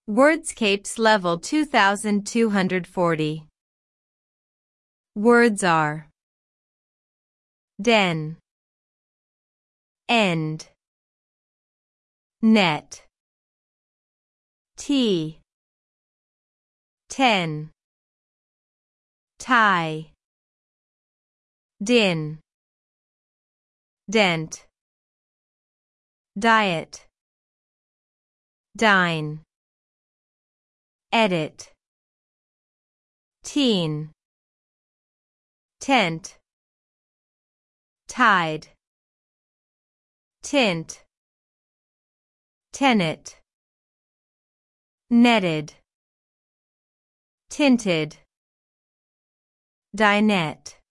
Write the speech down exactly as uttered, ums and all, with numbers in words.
Wordscapes level two thousand two hundred forty. Words are den, end, net, tea, ten, tie, din, dent, diet, dine, edit, teen, tent, tide, tint, tenet, netted, tinted, dinette.